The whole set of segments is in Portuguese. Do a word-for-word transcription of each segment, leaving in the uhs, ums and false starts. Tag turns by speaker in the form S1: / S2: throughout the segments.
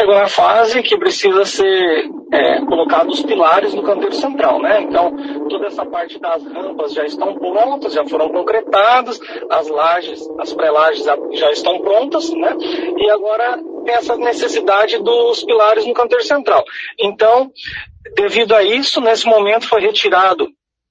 S1: chegou na fase que precisa ser é, colocados os pilares no canteiro central, né? Então, toda essa parte das rampas já estão prontas, já foram concretadas, as lajes, as pré-lajes já estão prontas, né? E agora tem essa necessidade dos pilares no canteiro central. Então, devido a isso, nesse momento foi retirado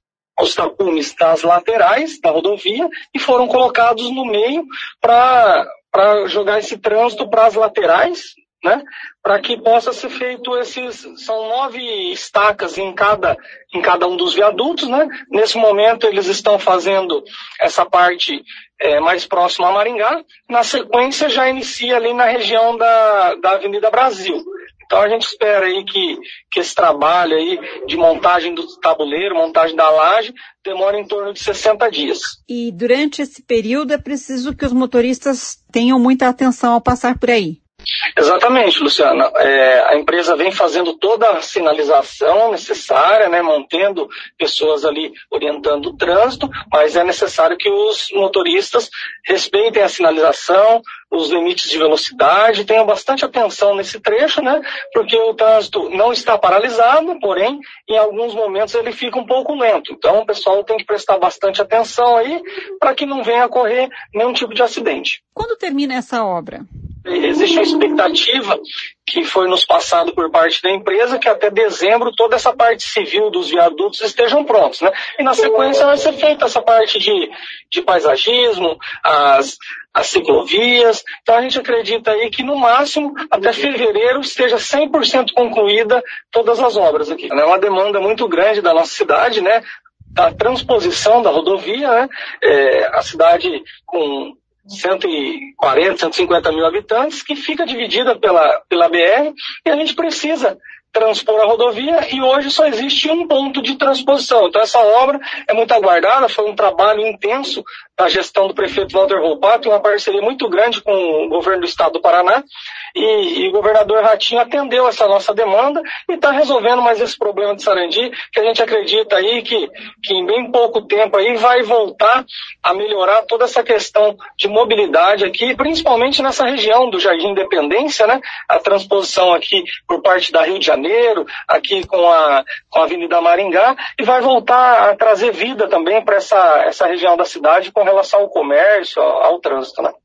S1: os tapumes das laterais da rodovia e foram colocados no meio para para jogar esse trânsito para as laterais, né? Para que possa ser feito esses, são nove estacas em cada, em cada um dos viadutos, né? Nesse momento eles estão fazendo essa parte é, mais próxima a Maringá, na sequência já inicia ali na região da, da Avenida Brasil. Então a gente espera aí que, que esse trabalho aí de montagem do tabuleiro, montagem da laje, demora em torno de sessenta dias.
S2: E durante esse período é preciso que os motoristas tenham muita atenção ao passar por aí.
S1: Exatamente, Luciana. É, a empresa vem fazendo toda a sinalização necessária, né, mantendo pessoas ali orientando o trânsito, mas é necessário que os motoristas respeitem a sinalização, os limites de velocidade, tenham bastante atenção nesse trecho, né, porque o trânsito não está paralisado, porém, em alguns momentos ele fica um pouco lento. Então, o pessoal tem que prestar bastante atenção aí para que não venha a ocorrer nenhum tipo de acidente.
S2: Quando termina essa obra?
S1: Existe uma expectativa que foi nos passado por parte da empresa que até dezembro toda essa parte civil dos viadutos estejam prontos, né? E na sequência vai ser feita essa parte de, de paisagismo, as, as ciclovias. Então a gente acredita aí que no máximo até fevereiro esteja cem por cento concluída todas as obras aqui. É uma demanda muito grande da nossa cidade, né? Da transposição da rodovia, né? É, a cidade com cento e quarenta, cento e cinquenta mil habitantes, que fica dividida pela, pela B R, e a gente precisa transpor a rodovia e hoje só existe um ponto de transposição. Então essa obra é muito aguardada, foi um trabalho intenso da gestão do prefeito Walter Volpato, uma parceria muito grande com o governo do estado do Paraná, e, e o governador Ratinho atendeu essa nossa demanda e está resolvendo mais esse problema de Sarandi, que a gente acredita aí que, que em bem pouco tempo aí vai voltar a melhorar toda essa questão de mobilidade aqui, principalmente nessa região do Jardim Independência, né? A transposição aqui por parte da Rio de Janeiro, aqui com a, com a Avenida Maringá, e vai voltar a trazer vida também para essa, essa região da cidade com relação ao comércio, ao, ao trânsito, né?